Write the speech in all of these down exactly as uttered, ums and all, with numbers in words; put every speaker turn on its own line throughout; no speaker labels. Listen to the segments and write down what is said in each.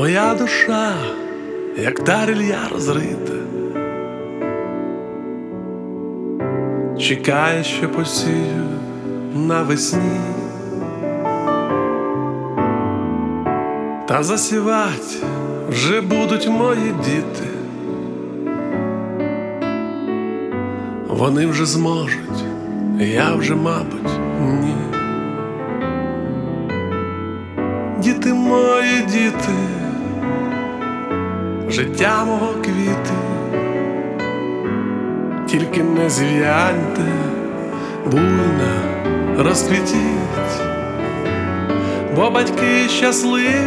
Моя душа, як дарилья розрита, чекає, що посію навесні, та засівать вже будуть мої діти. Вони вже зможуть, я вже, мабуть, ні. Діти мої, діти, життя мого квіти, тільки не зів'яньте, буйно розквітіть, бо батьки щасливі,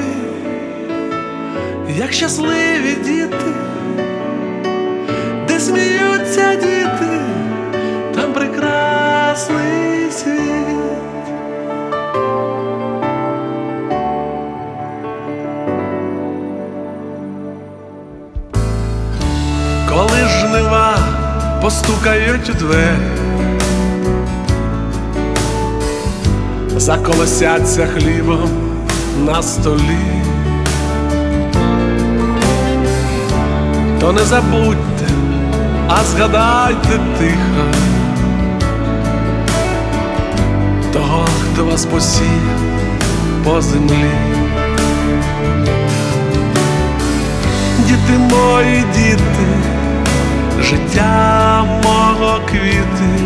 як щасливі діти, де сміються діти, там прекрасний світ. Коли жнива постукають у двері, заколосяться хлібом на столі, то не забудьте, а згадайте тихо того, хто вас посіяв по землі. Діти мої, діти, життя мого квіти,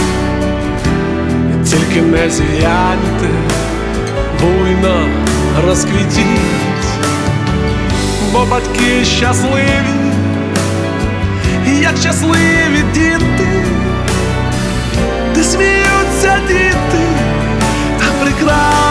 тільки не зів'яньте, буйно розквітіть, бо батьки щасливі, як щасливі діти, де сміються діти, там прекрасно.